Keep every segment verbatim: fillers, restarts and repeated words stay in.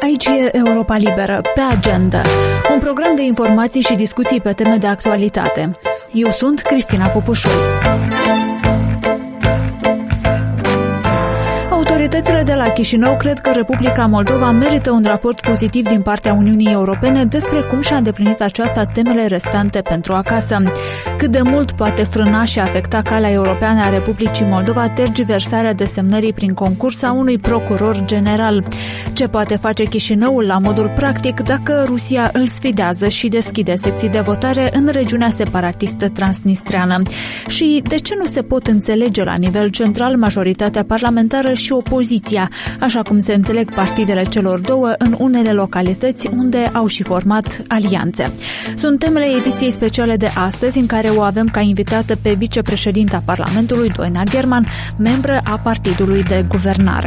Aici e Europa Liberă, pe agenda. Un program de informații și discuții pe teme de actualitate. Eu sunt Cristina Popușul. Autoritățile de la Chișinău cred că Republica Moldova merită un raport pozitiv din partea Uniunii Europene despre cum și-a îndeplinit aceasta temele restante pentru acasă. Cât de mult poate frâna și afecta calea europeană a Republicii Moldova tergiversarea desemnării prin concurs a unui procuror general? Ce poate face Chișinăul la modul practic dacă Rusia îl sfidează și deschide secții de votare în regiunea separatistă transnistreană? Și de ce nu se pot înțelege la nivel central majoritatea parlamentară și opoziția, așa cum se înțeleg partidele celor două în unele localități unde au și format alianțe? Sunt temele ediției speciale de astăzi, în care o avem ca invitată pe vicepreședinta Parlamentului, Doina German, membră a Partidului de Guvernare.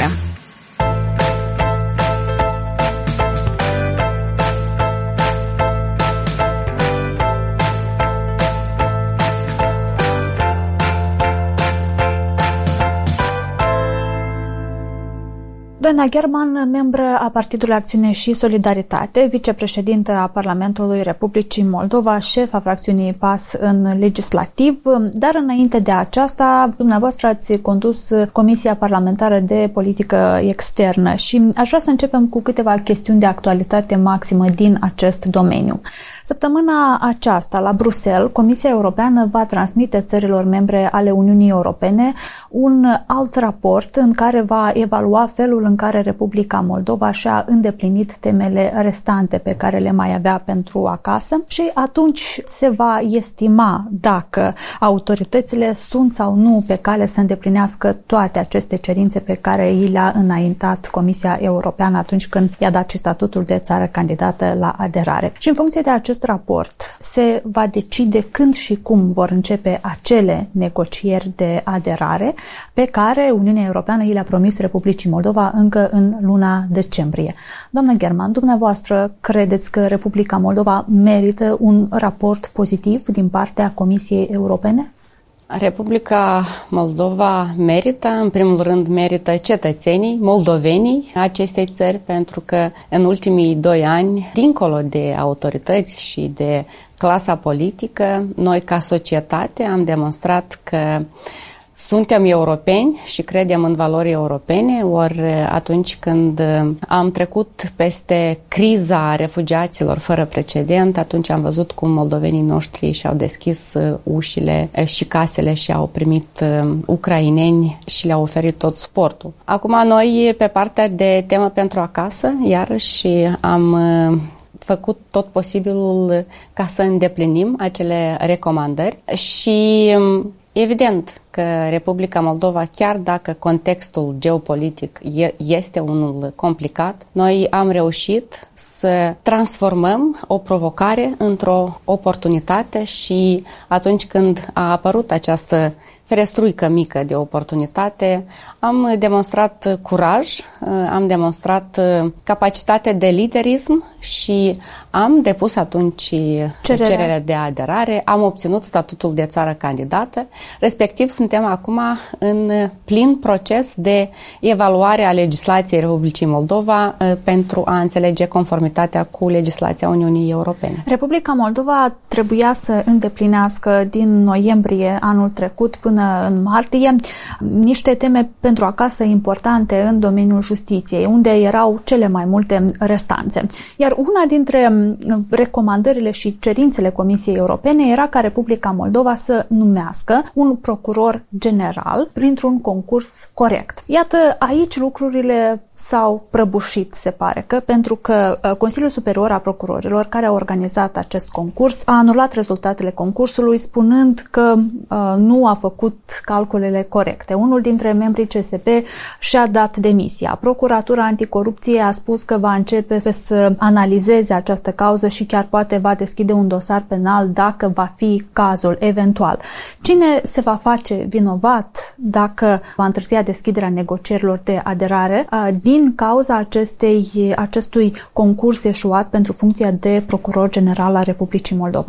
Doina German, membră a Partidului Acțiune și Solidaritate, vicepreședintă a Parlamentului Republicii Moldova, șef a fracțiunii P A S în legislativ, dar înainte de aceasta, dumneavoastră ați condus Comisia Parlamentară de Politică Externă și aș vrea să începem cu câteva chestiuni de actualitate maximă din acest domeniu. Săptămâna aceasta, la Bruxelles, Comisia Europeană va transmite țărilor membre ale Uniunii Europene un alt raport în care va evalua felul în care Republica Moldova și-a îndeplinit temele restante pe care le mai avea pentru acasă și atunci se va estima dacă autoritățile sunt sau nu pe cale să îndeplinească toate aceste cerințe pe care i le-a înaintat Comisia Europeană atunci când i-a dat și statutul de țară candidată la aderare. Și în funcție de acest raport se va decide când și cum vor începe acele negocieri de aderare pe care Uniunea Europeană i le-a promis Republicii Moldova încă în luna decembrie. Doamna German, dumneavoastră credeți că Republica Moldova merită un raport pozitiv din partea Comisiei Europene? Republica Moldova merită, în primul rând merită cetățenii, moldovenii acestei țări, pentru că în ultimii doi ani, dincolo de autorități și de clasa politică, noi ca societate am demonstrat că suntem europeni și credem în valori europene, ori atunci când am trecut peste criza refugiaților fără precedent, atunci am văzut cum moldovenii noștri și-au deschis ușile și casele și au primit ucraineni și le-au oferit tot suportul. Acum noi, pe partea de temă pentru acasă, iarăși am făcut tot posibilul ca să îndeplinim acele recomandări și evident că Republica Moldova, chiar dacă contextul geopolitic este unul complicat, noi am reușit să transformăm o provocare într-o oportunitate și atunci când a apărut această ferestruică mică de oportunitate, am demonstrat curaj, am demonstrat capacitate de liderism și am depus atunci cererea, cererea de aderare, am obținut statutul de țară candidată, respectiv suntem acum în plin proces de evaluare a legislației Republicii Moldova pentru a înțelege conformitatea cu legislația Uniunii Europene. Republica Moldova trebuia să îndeplinească din noiembrie anul trecut până în martie niște teme pentru acasă importante în domeniul justiției, unde erau cele mai multe restanțe. Iar una dintre recomandările și cerințele Comisiei Europene era ca Republica Moldova să numească un procuror general printr-un concurs corect. Iată, aici lucrurile s-au prăbușit, se pare că, pentru că Consiliul Superior al Procurorilor, care a organizat acest concurs, a anulat rezultatele concursului, spunând că uh, nu a făcut calculele corecte. Unul dintre membrii C S P și-a dat demisia. Procuratura Anticorupție a spus că va începe să analizeze această cauză și chiar poate va deschide un dosar penal dacă va fi cazul, eventual. Cine se va face vinovat dacă va întârzia deschiderea negocierilor de aderare uh, din cauza acestei, acestui concurs eșuat pentru funcția de procuror general al Republicii Moldova?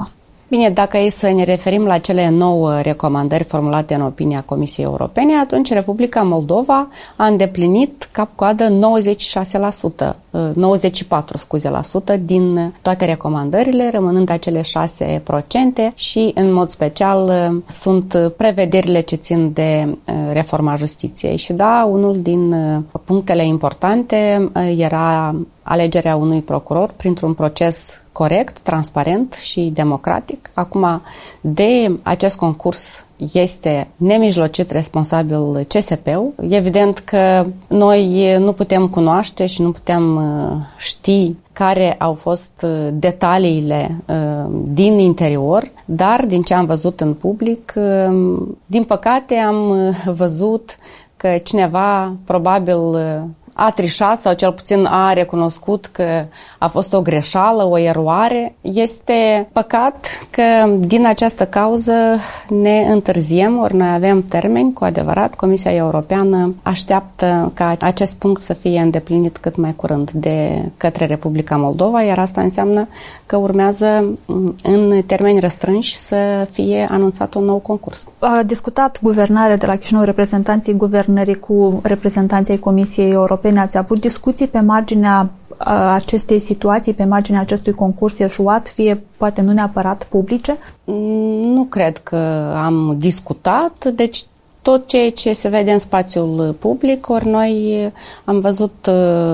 Bine, dacă e să ne referim la cele nouă recomandări formulate în opinia Comisiei Europene, atunci Republica Moldova a îndeplinit cap-coadă nouăzeci și șase la sută, nouăzeci și patru scuze, la sută din toate recomandările, rămânând acele șase procente și, în mod special, sunt prevederile ce țin de reforma justiției. Și da, unul din punctele importante era alegerea unui procuror printr-un proces corect, transparent și democratic. Acum, de acest concurs este nemijlocit responsabil C S P-ul. Evident că noi nu putem cunoaște și nu putem ști care au fost detaliile din interior, dar din ce am văzut în public, din păcate am văzut că cineva probabil a trișat sau cel puțin a recunoscut că a fost o greșeală, o eroare. Este păcat că din această cauză ne întârziem, ori noi avem termeni, cu adevărat. Comisia Europeană așteaptă ca acest punct să fie îndeplinit cât mai curând de către Republica Moldova, iar asta înseamnă că urmează în termeni restrânși să fie anunțat un nou concurs. A discutat guvernarea de la Chișinău, reprezentanții guvernării cu reprezentanții Comisiei Europene. Ați avut discuții pe marginea acestei situații, pe marginea acestui concurs eșuat, fie poate nu neapărat publice? Nu cred că am discutat, deci tot ceea ce se vede în spațiul public, ori noi am văzut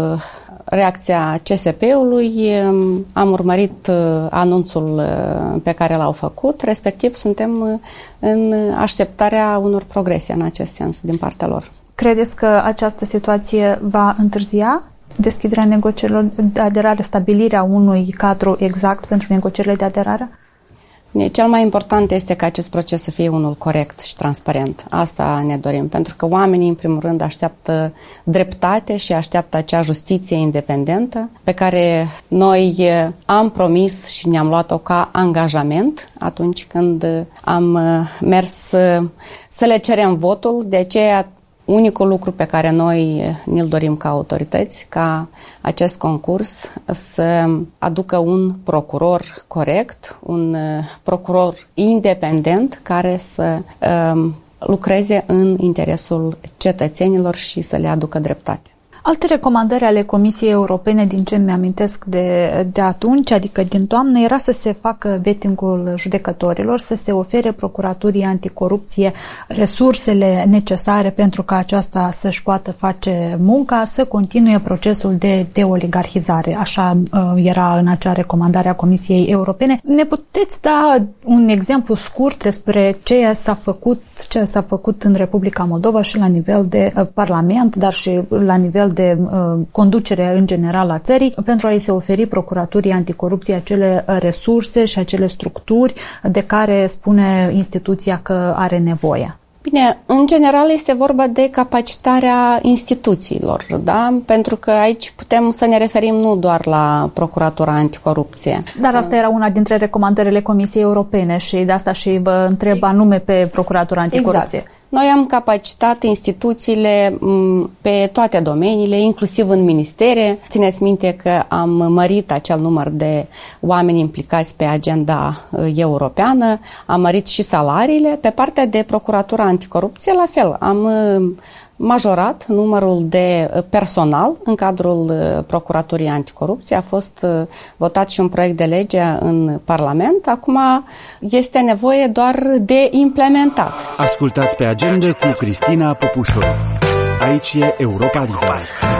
reacția C S P-ului, am urmărit anunțul pe care l-au făcut, respectiv suntem în așteptarea unor progrese în acest sens din partea lor. Credeți că această situație va întârzia deschiderea negocierilor de aderare, stabilirea unui cadru exact pentru negocierile de aderare? Cel mai important este ca acest proces să fie unul corect și transparent. Asta ne dorim, pentru că oamenii, în primul rând, așteaptă dreptate și așteaptă acea justiție independentă pe care noi am promis și ne-am luat-o ca angajament atunci când am mers să le cerem votul. De aceea, unicul lucru pe care noi ne-l dorim ca autorități, ca acest concurs să aducă un procuror corect, un procuror independent care să um, lucreze în interesul cetățenilor și să le aducă dreptate. Alte recomandări ale Comisiei Europene, din ce mi-amintesc de, de atunci, adică din toamnă, era să se facă vetting-ul judecătorilor, să se ofere procuraturii anticorupție resursele necesare pentru ca aceasta să-și poată face munca, să continue procesul de deoligarhizare. Așa era în acea recomandare a Comisiei Europene. Ne puteți da un exemplu scurt despre ce s-a făcut, ce s-a făcut în Republica Moldova și la nivel de Parlament, dar și la nivel de uh, conducere în general a țării, pentru a-i se oferi procuraturii anticorupție acele resurse și acele structuri de care spune instituția că are nevoie? Bine, în general este vorba de capacitarea instituțiilor, da? Pentru că aici putem să ne referim nu doar la Procuratura Anticorupție. Dar asta era una dintre recomandările Comisiei Europene și de asta și vă întreb anume pe Procuratura Anticorupție. Exact. Noi am capacitat instituțiile pe toate domeniile, inclusiv în ministere. Țineți minte că am mărit acel număr de oameni implicați pe agenda europeană, am mărit și salariile. Pe partea de Procuratura Anticorupție, la fel, am majorat numărul de personal în cadrul Procuraturii Anticorupție. A fost votat și un proiect de lege în Parlament. Acum este nevoie doar de implementat. Ascultați pe agenda cu Cristina Popușoru. Aici e Europa Liberă.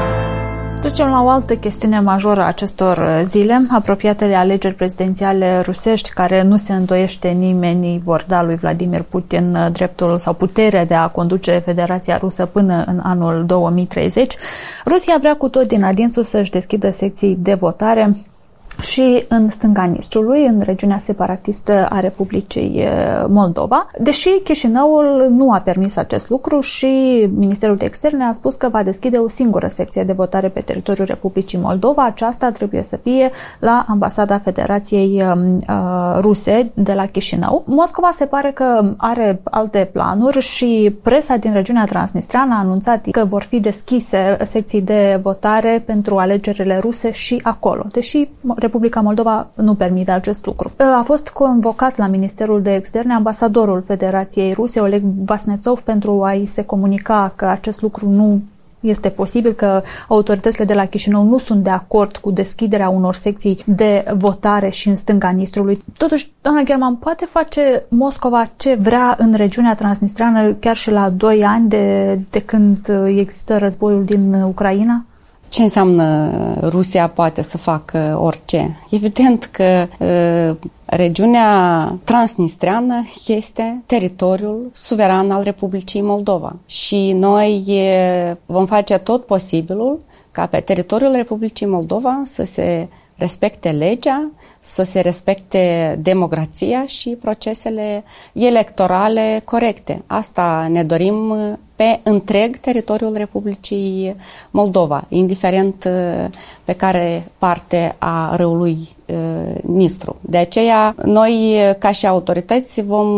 Trecem la o altă chestiune majoră a acestor zile, apropiatele alegeri prezidențiale rusești, care nu se îndoiește nimeni, vor da lui Vladimir Putin dreptul sau puterea de a conduce Federația Rusă până în anul două mii treizeci. Rusia vrea cu tot din adinsul să-și deschidă secții de votare și în stânga Nistrului, în regiunea separatistă a Republicii Moldova, deși Chișinăul nu a permis acest lucru și Ministerul de Externe a spus că va deschide o singură secție de votare pe teritoriul Republicii Moldova. Aceasta trebuie să fie la Ambasada Federației uh, Ruse de la Chișinău. Moscova se pare că are alte planuri și presa din regiunea transnistreană a anunțat că vor fi deschise secții de votare pentru alegerile ruse și acolo, deși Republica Moldova nu permite acest lucru. A fost convocat la Ministerul de Externe ambasadorul Federației Ruse, Oleg Vasnetsov, pentru a-i se comunica că acest lucru nu este posibil, că autoritățile de la Chișinău nu sunt de acord cu deschiderea unor secții de votare și în stânga Nistrului. Totuși, doamna German, poate face Moscova ce vrea în regiunea transnistreană chiar și la doi ani de, de când există războiul din Ucraina? Ce înseamnă Rusia poate să facă orice? Evident că uh, regiunea transnistreană este teritoriul suveran al Republicii Moldova și noi uh, vom face tot posibilul ca pe teritoriul Republicii Moldova să se respecte legea, să se respecte democrația și procesele electorale corecte. Asta ne dorim pe întreg teritoriul Republicii Moldova, indiferent pe care parte a râului Nistru. De aceea, noi, ca și autorități, vom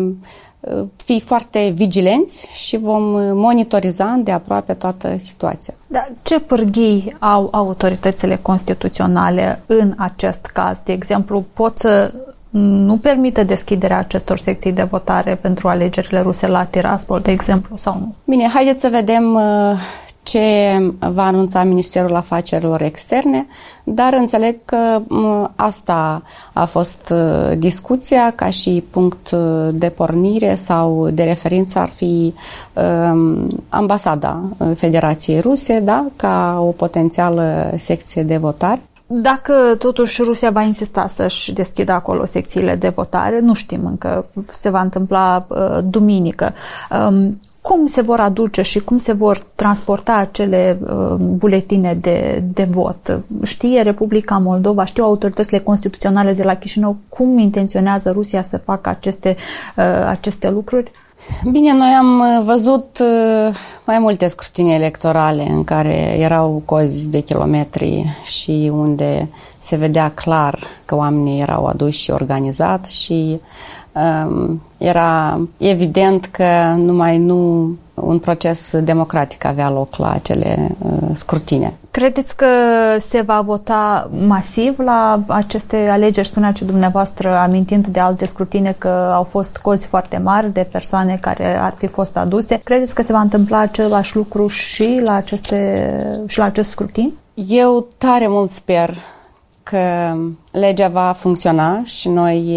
fi foarte vigilenți și vom monitoriza îndeaproape toată situația. Dar ce pârghii au autoritățile constituționale în acest caz? De exemplu, pot să nu permită deschiderea acestor secții de votare pentru alegerile ruse la Tiraspol, de exemplu, sau nu? Bine, haideți să vedem ce va anunța Ministerul Afacerilor Externe, dar înțeleg că asta a fost discuția, ca și punct de pornire sau de referință ar fi um, ambasada Federației Ruse, da, ca o potențială secție de votare. Dacă totuși Rusia va insista să-și deschidă acolo secțiile de votare, nu știm încă, se va întâmpla uh, duminică. Um, Cum se vor aduce și cum se vor transporta acele uh, buletine de, de vot? Știe Republica Moldova, știu autoritățile constituționale de la Chișinău cum intenționează Rusia să facă aceste, uh, aceste lucruri? Bine, noi am văzut uh, mai multe scrutinii electorale în care erau cozi de kilometri și unde se vedea clar că oamenii erau aduși și organizat și um, era evident că numai nu un proces democratic avea loc la acele uh, scrutine. Credeți că se va vota masiv la aceste alegeri? Spuneați și dumneavoastră, amintind de alte scrutine, că au fost cozi foarte mari de persoane care ar fi fost aduse. Credeți că se va întâmpla același lucru și la, aceste, și la acest scrutin? Eu tare mult sper că legea va funcționa și noi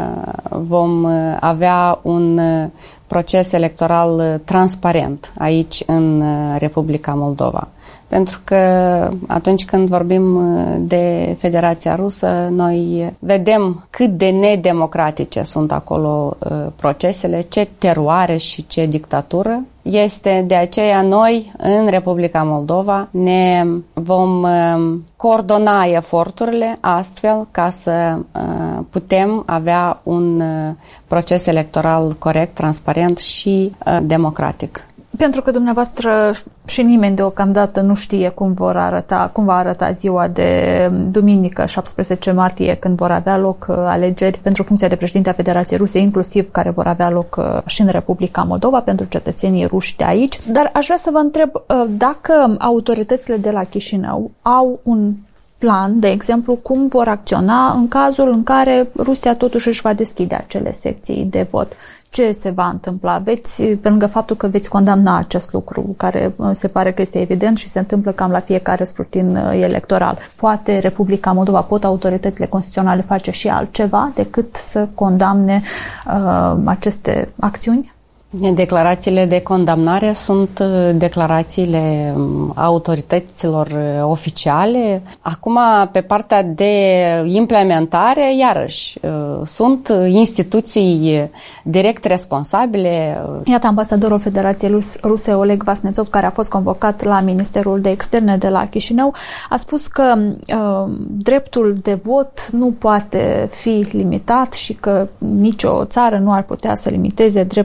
vom avea un proces electoral transparent aici în Republica Moldova. Pentru că atunci când vorbim de Federația Rusă, noi vedem cât de nedemocratice sunt acolo procesele, ce teroare și ce dictatură este. De aceea noi, în Republica Moldova, ne vom coordona eforturile astfel ca să putem avea un proces electoral corect, transparent și democratic. Pentru că dumneavoastră și nimeni deocamdată nu știe cum vor arăta, cum va arăta ziua de duminică, șaptesprezece martie, când vor avea loc alegeri pentru funcția de președinte a Federației Ruse, inclusiv care vor avea loc și în Republica Moldova pentru cetățenii ruși de aici. Dar aș vrea să vă întreb dacă autoritățile de la Chișinău au un plan, de exemplu, cum vor acționa în cazul în care Rusia totuși își va deschide acele secții de vot. Ce se va întâmpla? Veți, pe lângă faptul că veți condamna acest lucru, care se pare că este evident și se întâmplă cam la fiecare scrutin electoral. Poate Republica Moldova, pot autoritățile constituționale face și altceva decât să condamne uh, aceste acțiuni? Declarațiile de condamnare sunt declarațiile autorităților oficiale. Acum, pe partea de implementare, iarăși, sunt instituții direct responsabile. Iată, ambasadorul Federației Ruse, Oleg Vasnetsov, care a fost convocat la Ministerul de Externe de la Chișinău, a spus că uh, dreptul de vot nu poate fi limitat și că nicio țară nu ar putea să limiteze dreptul de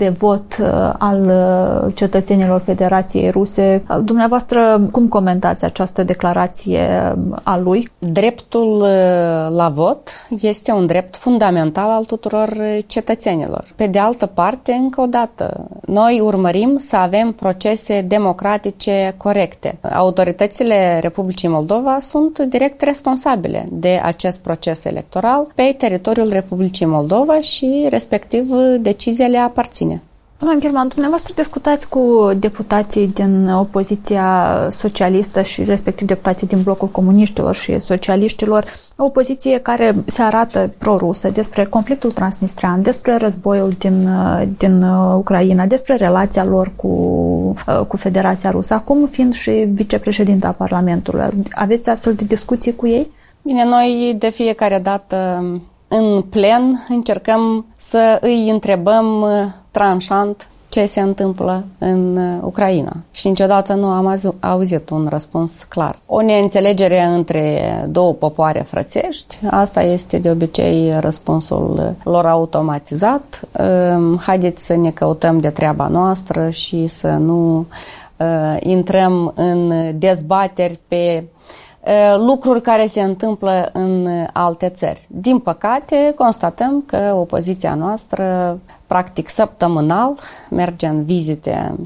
de vot al cetățenilor Federației Ruse. Dumneavoastră, cum comentați această declarație a lui? Dreptul la vot este un drept fundamental al tuturor cetățenilor. Pe de altă parte, încă o dată, noi urmărim să avem procese democratice corecte. Autoritățile Republicii Moldova sunt direct responsabile de acest proces electoral pe teritoriul Republicii Moldova și, respectiv, decizia le aparține. Doamna German, dumneavoastră discutați cu deputații din opoziția socialistă și respectiv deputații din blocul comuniștilor și socialiștilor, o opoziție care se arată pro-rusă despre conflictul transnistrean, despre războiul din, din Ucraina, despre relația lor cu, cu Federația Rusă, acum fiind și vicepreședinta Parlamentului. Aveți astfel de discuții cu ei? Bine, noi de fiecare dată în plen încercăm să îi întrebăm tranșant ce se întâmplă în Ucraina. Și niciodată nu am auzit un răspuns clar. O neînțelegere între două popoare frățești, asta este de obicei răspunsul lor automatizat. Haideți să ne căutăm de treaba noastră și să nu intrăm în dezbateri pe lucruri care se întâmplă în alte țări. Din păcate, constatăm că opoziția noastră, practic săptămânal, merge în vizite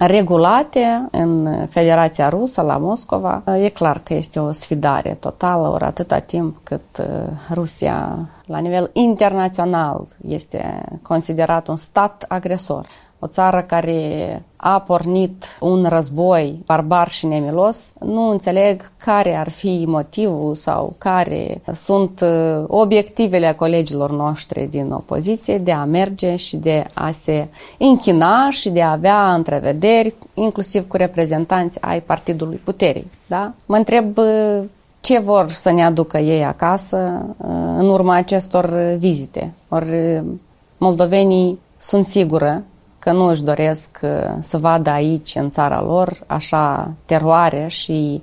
regulate în Federația Rusă, la Moscova. E clar că este o sfidare totală, ori atâta timp cât Rusia, la nivel internațional, este considerat un stat agresor. O țară care a pornit un război barbar și nemilos, nu înțeleg care ar fi motivul sau care sunt obiectivele colegilor noștri din opoziție de a merge și de a se închina și de a avea întrevederi, inclusiv cu reprezentanți ai Partidului Puterii. Da? Mă întreb ce vor să ne aducă ei acasă în urma acestor vizite. Ori moldovenii sunt sigură că nu își doresc să vadă aici, în țara lor, așa teroare și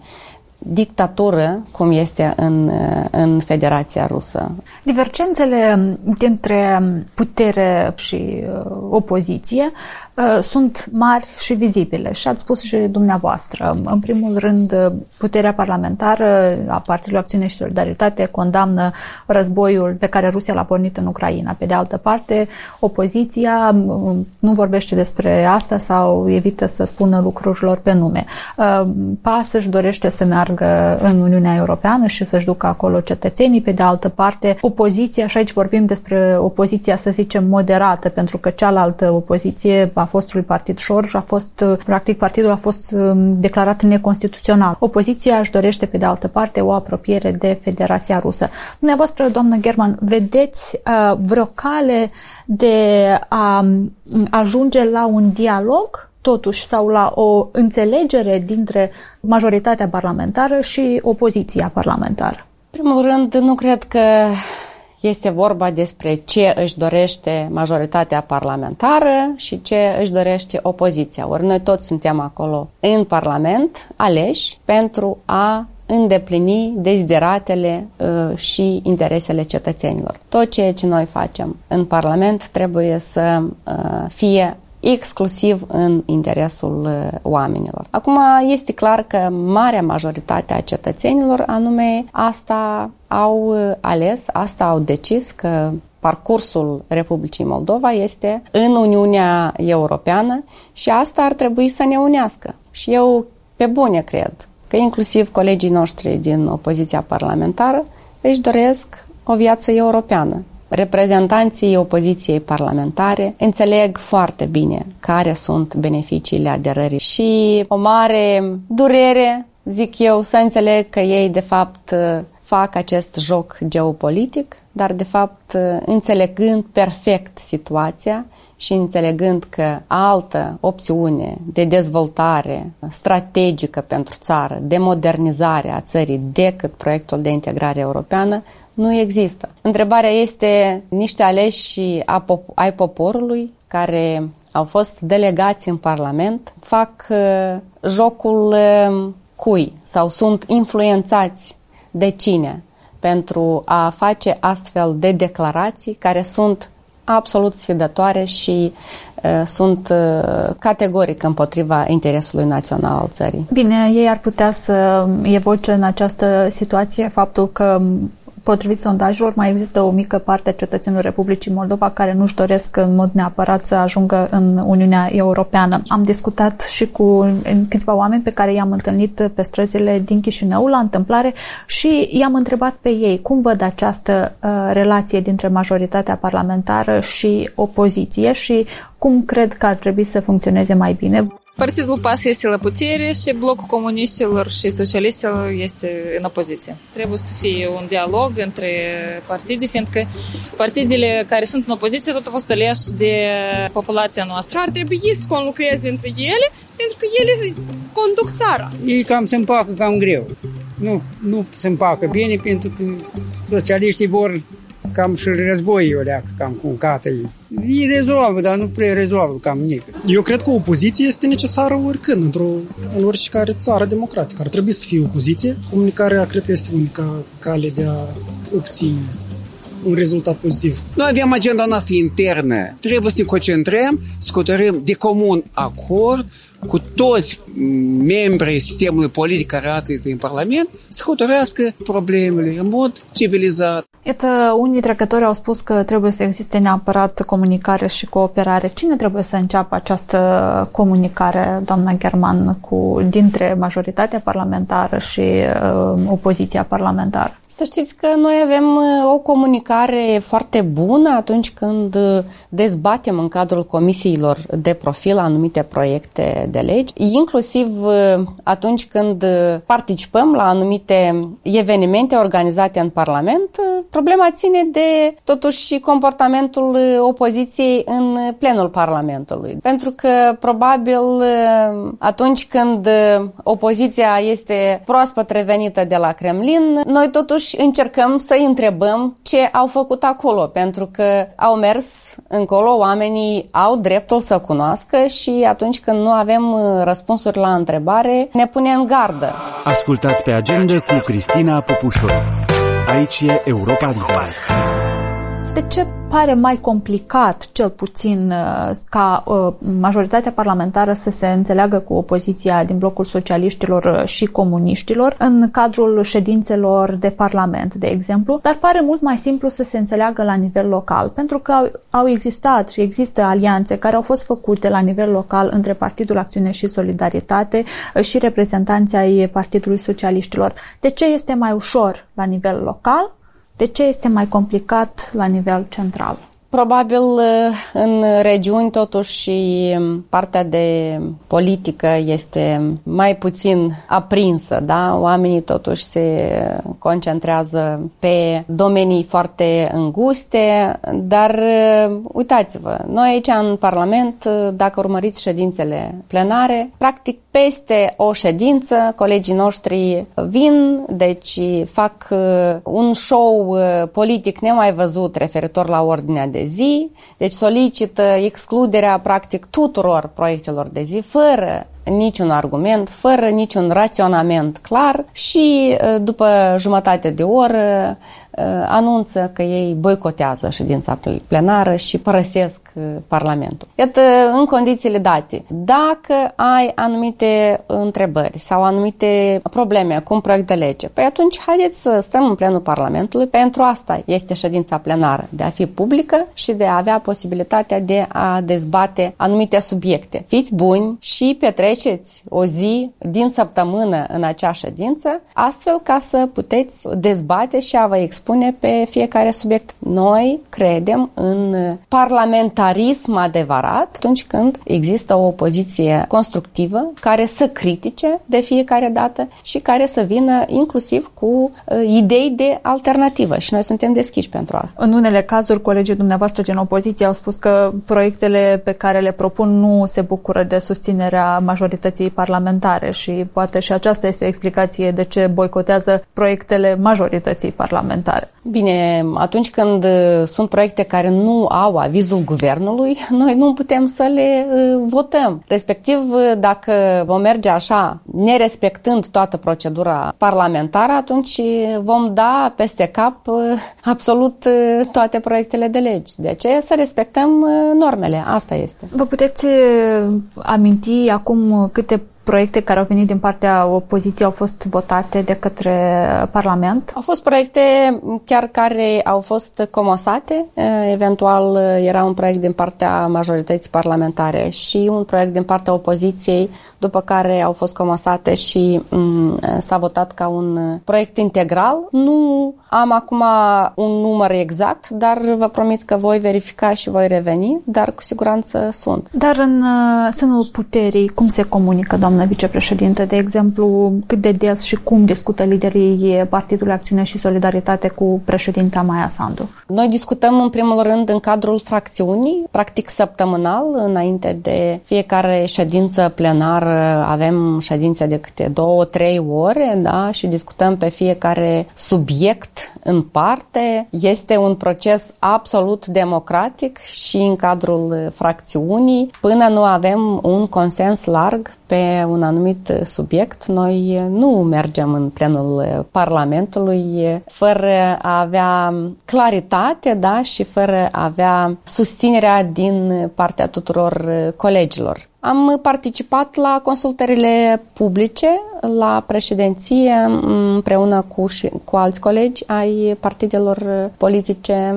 dictatură cum este în, în Federația Rusă. Divergențele dintre putere și opoziție sunt mari și vizibile și ați spus și dumneavoastră. În primul rând, puterea parlamentară a Partidului Acțiune și Solidaritate condamnă războiul pe care Rusia l-a pornit în Ucraina. Pe de altă parte, opoziția nu vorbește despre asta sau evită să spună lucrurilor pe nume. P A S își dorește să meargă în Uniunea Europeană și să-și ducă acolo cetățenii. Pe de altă parte, opoziția, și aici vorbim despre opoziția, să zicem, moderată, pentru că cealaltă opoziție a fostului partid Șor a fost, practic, partidul a fost declarat neconstituțional. Opoziția își dorește, pe de altă parte, o apropiere de Federația Rusă. Dumneavoastră, doamnă German, vedeți uh, vreo cale de a ajunge la un dialog totuși, sau la o înțelegere dintre majoritatea parlamentară și opoziția parlamentară? În primul rând, nu cred că este vorba despre ce își dorește majoritatea parlamentară și ce își dorește opoziția. Ori noi toți suntem acolo în Parlament, aleși pentru a îndeplini dezideratele uh, și interesele cetățenilor. Tot ceea ce noi facem în Parlament trebuie să uh, fie exclusiv în interesul oamenilor. Acum este clar că marea majoritate a cetățenilor anume asta au ales, asta au decis, că parcursul Republicii Moldova este în Uniunea Europeană și asta ar trebui să ne unească. Și eu pe bune cred că inclusiv colegii noștri din opoziția parlamentară își doresc o viață europeană. Reprezentanții opoziției parlamentare înțeleg foarte bine care sunt beneficiile aderării și o mare durere, zic eu, să înțeleg că ei de fapt fac acest joc geopolitic, dar de fapt înțelegând perfect situația și înțelegând că altă opțiune de dezvoltare strategică pentru țară, de modernizare a țării decât proiectul de integrare europeană, nu există. Întrebarea este niște aleși ai poporului care au fost delegați în Parlament, fac uh, jocul uh, cui sau sunt influențați de cine pentru a face astfel de declarații care sunt absolut sfidătoare și sunt categoric împotriva interesului național al țării. Bine, ei ar putea să evoce în această situație faptul că potrivit sondajelor, mai există o mică parte a cetățenilor Republicii Moldova care nu-și doresc în mod neapărat să ajungă în Uniunea Europeană. Am discutat și cu câțiva oameni pe care i-am întâlnit pe străzile din Chișinău la întâmplare și i-am întrebat pe ei cum văd această uh, relație dintre majoritatea parlamentară și opoziție și cum cred că ar trebui să funcționeze mai bine. Partidul P A S este la putere și blocul comuniștilor și socialistilor este în opoziție. Trebuie să fie un dialog între partide, fiindcă partidele care sunt în opoziție tot au fost aleși de populația noastră. Ar trebui să conlucreze între ele, pentru că ele conduc țara. Ei cam se împacă cam greu. Nu, nu se împacă bine, pentru că socialiștii vor cam și războiul ăleacă, cam cu cată ei. Ei rezolvă, dar nu prea rezolvă cam nică. Eu cred că opoziția este necesară oricând, într-o, în oricare țară democratică. Ar trebui să fie opoziție. Comunicarea, cred că este unica cale de a obține un rezultat pozitiv. Noi avem agenda noastră internă. Trebuie să ne concentrăm, să hotărâm de comun acord cu toți membrii sistemului politic care astăzi este în Parlament, să hotărească problemele în mod civilizat. Iată, unii trecători au spus că trebuie să existe neapărat comunicare și cooperare. Cine trebuie să înceapă această comunicare, doamna German, cu, dintre majoritatea parlamentară și uh, opoziția parlamentară? Să știți că noi avem o comunicare foarte bună atunci când dezbatem în cadrul comisiilor de profil anumite proiecte de legi, inclusiv atunci când participăm la anumite evenimente organizate în Parlament. Problema ține de, totuși, comportamentul opoziției în plenul Parlamentului. Pentru că, probabil, atunci când opoziția este proaspăt revenită de la Kremlin, noi totuși încercăm să-i întrebăm ce au făcut acolo, pentru că au mers încolo, oamenii au dreptul să cunoască și atunci când nu avem răspunsuri la întrebare, ne pune în gardă. Ascultați pe Agenda cu Cristina Popușoru. Aici e Europa Liberă. De ce pare mai complicat, cel puțin, ca majoritatea parlamentară să se înțeleagă cu opoziția din blocul socialiștilor și comuniștilor în cadrul ședințelor de Parlament, de exemplu, dar pare mult mai simplu să se înțeleagă la nivel local, pentru că au, au existat și există alianțe care au fost făcute la nivel local între Partidul Acțiune și Solidaritate și reprezentanții ai Partidului Socialiștilor. De ce este mai ușor la nivel local? De ce este mai complicat la nivel central? Probabil în regiuni totuși partea de politică este mai puțin aprinsă, da? Oamenii totuși se concentrează pe domenii foarte înguste, dar uitați-vă, noi aici în Parlament, dacă urmăriți ședințele plenare, practic peste o ședință colegii noștri vin, deci fac un show politic nemai văzut referitor la ordinea de zi, deci solicită excluderea practic tuturor proiectelor de zi fără niciun argument, fără niciun raționament clar și după jumătate de oră anunță că ei boicotează ședința plenară și părăsesc Parlamentul. Iată, în condițiile date, dacă ai anumite întrebări sau anumite probleme cu un proiect de lege, păi atunci haideți să stăm în plenul Parlamentului. Pentru asta este ședința plenară, de a fi publică și de a avea posibilitatea de a dezbate anumite subiecte. Fiți buni și petreceți o zi din săptămână în acea ședință, astfel ca să puteți dezbate și a vă expune pe fiecare subiect. Noi credem în parlamentarism adevărat atunci când există o opoziție constructivă care să critique de fiecare dată și care să vină inclusiv cu uh, idei de alternativă și noi suntem deschiși pentru asta. În unele cazuri, colegii dumneavoastră din opoziție au spus că proiectele pe care le propun nu se bucură de susținerea majorității parlamentare și poate și aceasta este o explicație de ce boicotează proiectele majorității parlamentare. dosare? Bine, atunci când sunt proiecte care nu au avizul guvernului, noi nu putem să le votăm. Respectiv, dacă vom merge așa, nerespectând toată procedura parlamentară, atunci vom da peste cap absolut toate proiectele de legi. De aceea să respectăm normele. Asta este. Vă puteți aminti acum câte proiecte care au venit din partea opoziției au fost votate de către Parlament? Au fost proiecte chiar care au fost comosate. Eventual era un proiect din partea majorității parlamentare și un proiect din partea opoziției, după care au fost comosate și m- s-a votat ca un proiect integral. Nu am acum un număr exact, dar vă promit că voi verifica și voi reveni, dar cu siguranță sunt. Dar în sânul puterii, cum se comunică, doamnă vicepreședinte? De exemplu, cât de des și cum discută liderii Partidului Acțiune și Solidaritate cu președinta Maia Sandu? Noi discutăm în primul rând în cadrul fracțiunii, practic săptămânal, înainte de fiecare ședință plenară avem ședințe de câte două, trei ore, da? Și discutăm pe fiecare subiect în parte. Este un proces absolut democratic și în cadrul fracțiunii. Până nu avem un consens larg pe un anumit subiect, noi nu mergem în plenul Parlamentului fără a avea claritate, da, și fără a avea susținerea din partea tuturor colegilor. Am participat la consultările publice la președinție împreună cu, cu alți colegi ai partidelor politice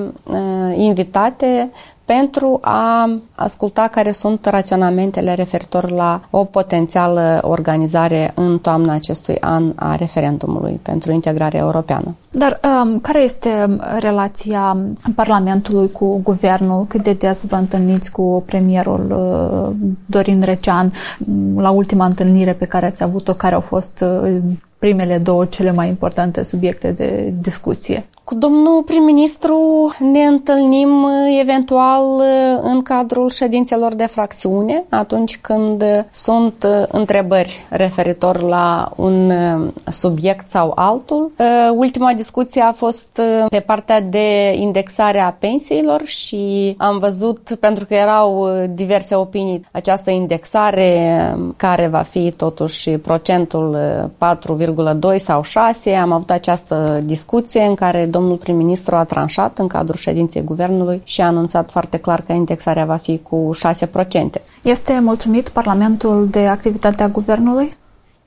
invitate pentru a asculta care sunt raționamentele referitor la o potențială organizare în toamna acestui an a referendumului pentru integrarea europeană. Dar um, care este relația Parlamentului cu guvernul? Cât de des vă întâlniți cu premierul uh, Dorin Recean? La ultima întâlnire pe care ați avut-o, care au fost uh, primele două cele mai importante subiecte de discuție? Cu domnul prim-ministru ne întâlnim eventual în cadrul ședințelor de fracțiune, atunci când sunt întrebări referitor la un subiect sau altul. Ultima discuție a fost pe partea de indexare a pensiilor și am văzut, pentru că erau diverse opinii, această indexare care va fi totuși procentul patru virgulă doi sau șase. Am avut această discuție în care domnul prim-ministru a tranșat în cadrul ședinței guvernului și a anunțat foarte clar că indexarea va fi cu șase la sută. Este mulțumit Parlamentul de activitatea guvernului?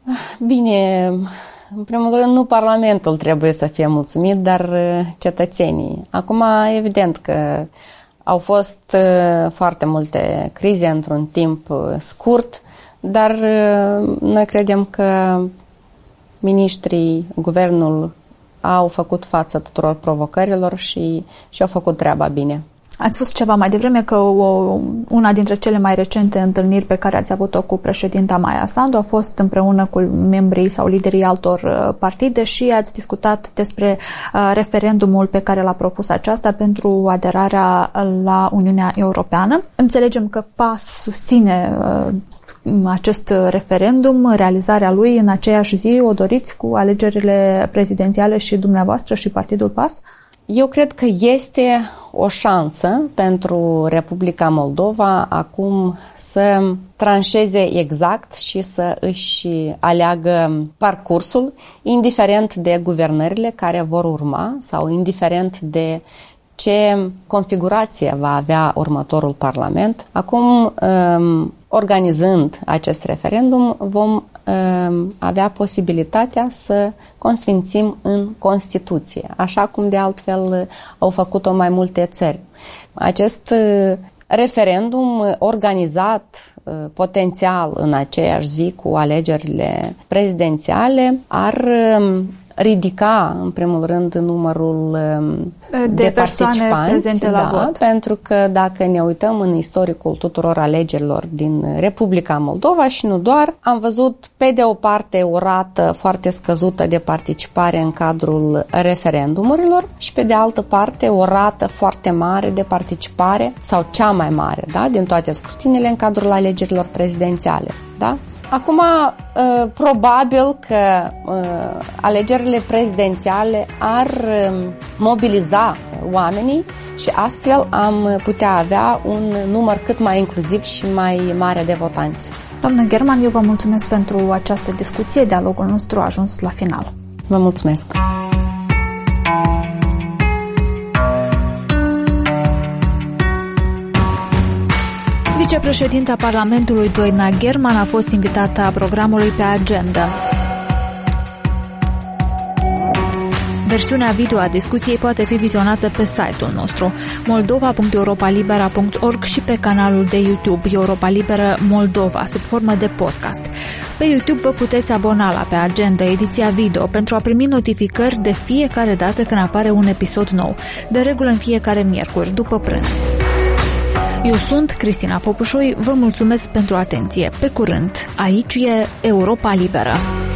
Bine, în primul rând nu Parlamentul trebuie să fie mulțumit, dar cetățenii. Acum, evident că au fost foarte multe crize într-un timp scurt, dar noi credem că miniștrii, guvernul au făcut față tuturor provocărilor și, și au făcut treaba bine. Ați spus ceva mai devreme că o, una dintre cele mai recente întâlniri pe care ați avut-o cu președinta Maia Sandu a fost împreună cu membrii sau liderii altor partide și ați discutat despre uh, referendumul pe care l-a propus aceasta pentru aderarea la Uniunea Europeană. Înțelegem că P A S susține uh, acest referendum, realizarea lui în aceeași zi. O doriți cu alegerile prezidențiale și dumneavoastră și Partidul P A S? Eu cred că este o șansă pentru Republica Moldova acum să tranșeze exact și să își aleagă parcursul, indiferent de guvernările care vor urma sau indiferent de ce configurație va avea următorul Parlament. Acum, organizând acest referendum, vom avea posibilitatea să consfințim în Constituție, așa cum de altfel au făcut-o mai multe țări. Acest referendum organizat potențial în aceeași zi cu alegerile prezidențiale ar ridica, în primul rând, numărul de, de persoane prezente la da, vot. Pentru că dacă ne uităm în istoricul tuturor alegerilor din Republica Moldova și nu doar, am văzut pe de o parte o rată foarte scăzută de participare în cadrul referendumurilor și pe de altă parte o rată foarte mare de participare sau cea mai mare, da, din toate scrutinile în cadrul alegerilor prezidențiale, da? Acum, probabil că alegerile prezidențiale ar mobiliza oamenii și astfel am putea avea un număr cât mai inclusiv și mai mare de votanți. Doamnă German, eu vă mulțumesc pentru această discuție. Dialogul nostru a ajuns la final. Vă mulțumesc! Vicepreședinta Parlamentului Doina German a fost invitată a programului pe agenda. Versiunea video a discuției poate fi vizionată pe site-ul nostru moldova punct europalibera punct org și pe canalul de YouTube Europa Liberă Moldova sub formă de podcast. Pe YouTube vă puteți abona la Pe Agenda, ediția video, pentru a primi notificări de fiecare dată când apare un episod nou, de regulă în fiecare miercuri, după prânz. Eu sunt Cristina Popușoi, vă mulțumesc pentru atenție. Pe curând, aici e Europa Liberă.